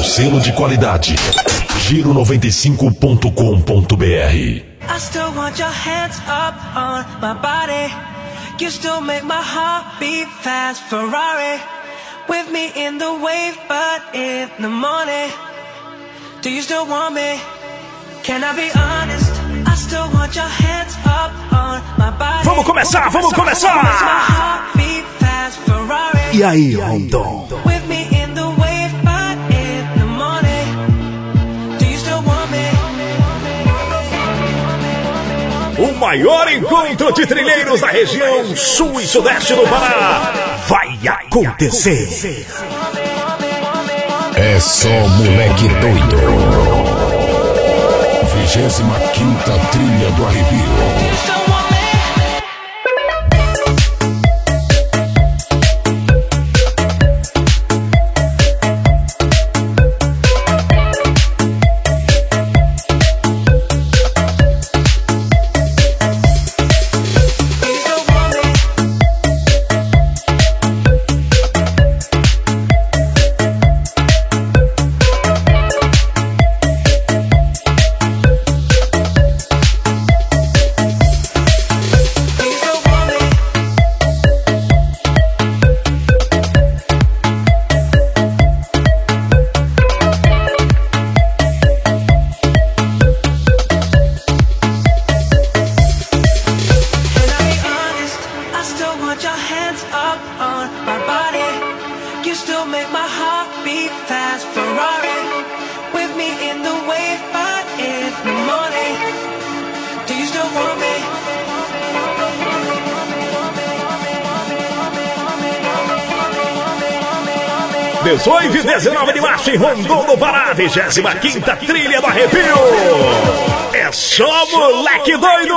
selo de qualidade. Giro95.com.br. I still want your hands up on my body. You still make my heart beat fast. Ferrari with me in the wave, but in the morning. Do you still want me? Can I be honest? I still want your hands up on my body. Vamos começar, vamos começar! E aí, Rondon? With me in the wave, but in the morning. Do you still want me? O maior encontro de trilheiros da região sul e sudeste do Pará vai acontecer. É só moleque doido. 25ª Trilha do Arrepio. E 19 de março em Rondon do Pará, 25ª Trilha do Arrepio. É só moleque doido.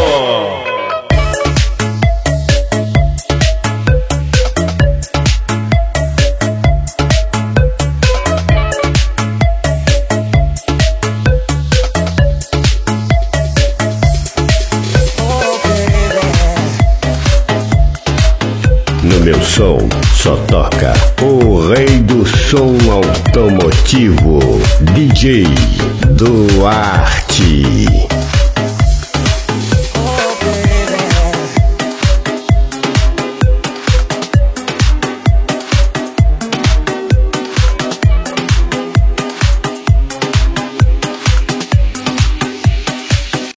No meu som só toca o rei do som automotivo, DJ Duarte.